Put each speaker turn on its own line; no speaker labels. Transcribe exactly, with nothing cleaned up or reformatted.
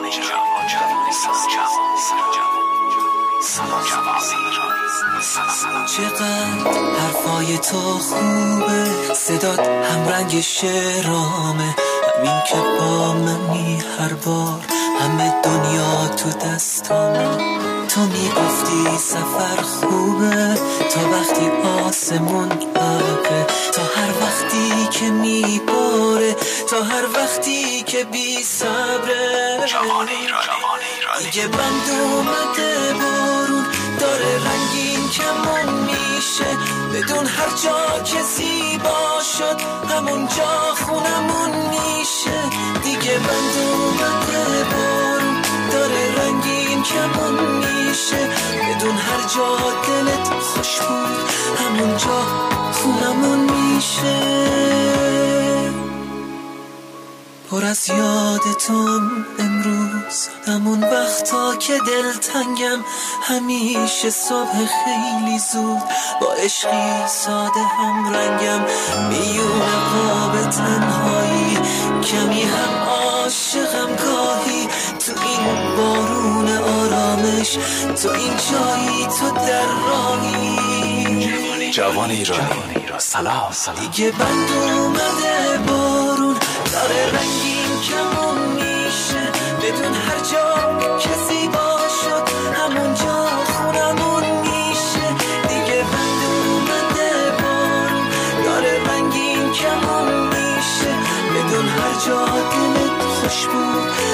چقدر حرفای تو خوبه، صدات همرنگ شعرامه، همین که با منی هر بار همه دنیا تو دستامه. تو میگفتی سفر خوبه تا وقتی آسمون عقه، تا هر وقتی که میباره، تا هر وقتی که بی صبره.
جوان ایرانی
دیگه بند اومده بارون داره رنگین کمون میشه، بدون هر جا که زیبا شد همون جا خونمون میشه. دیگه بند اومده بارون داره رنگین کمون میشه، بدون هر جا دلت خوش بود همون جا خونمون میشه. پر از یادتون امروز همون وقتا که دلتنگم، همیشه صبح خیلی زود با عشقی ساده هم رنگم، میونه قاب تنهایی کمی هم عاشقم گاهی، تو این بارون آرامش، تو این جایی تو در راهی.
جوان ایرانی سلام سلام.
دیگه بند اومده بارون داره رنگین کمون میشه، بدون هر جا که زیبا شد همون جا خونمون میشه. دیگه بند اومده بارون داره رنگین کمون میشه، بدون هر جا دلت خوش بود